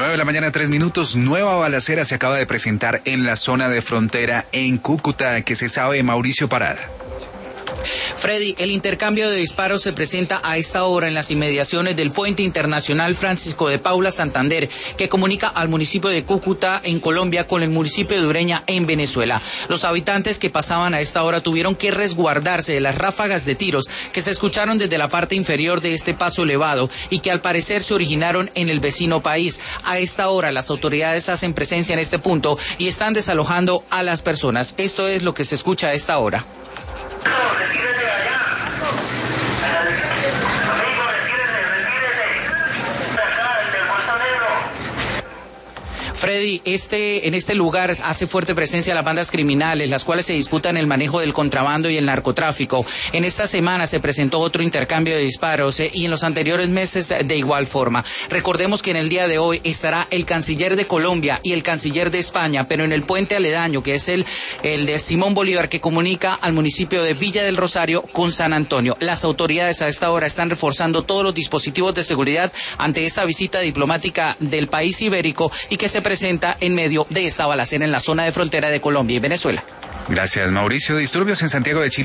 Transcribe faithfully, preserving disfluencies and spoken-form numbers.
nueve de la mañana, tres minutos. Nueva balacera se acaba de presentar en la zona de frontera en Cúcuta. ¿Qué se sabe, Mauricio Parada? Freddy, el intercambio de disparos se presenta a esta hora en las inmediaciones del puente internacional Francisco de Paula Santander, que comunica al municipio de Cúcuta en Colombia con el municipio de Ureña en Venezuela. Los habitantes que pasaban a esta hora tuvieron que resguardarse de las ráfagas de tiros que se escucharon desde la parte inferior de este paso elevado y que al parecer se originaron en el vecino país. A esta hora las autoridades hacen presencia en este punto y están desalojando a las personas. Esto es lo que se escucha a esta hora. Freddy, este, en este lugar hace fuerte presencia las bandas criminales, las cuales se disputan el manejo del contrabando y el narcotráfico. En esta semana se presentó otro intercambio de disparos eh, y en los anteriores meses de igual forma. Recordemos que en el día de hoy estará el canciller de Colombia y el canciller de España, pero en el puente aledaño, que es el, el de Simón Bolívar, que comunica al municipio de Villa del Rosario con San Antonio. Las autoridades a esta hora están reforzando todos los dispositivos de seguridad ante esta visita diplomática del país ibérico y que se presenta en medio de esta balacera en la zona de frontera de Colombia y Venezuela. Gracias, Mauricio. Disturbios en Santiago de Chile.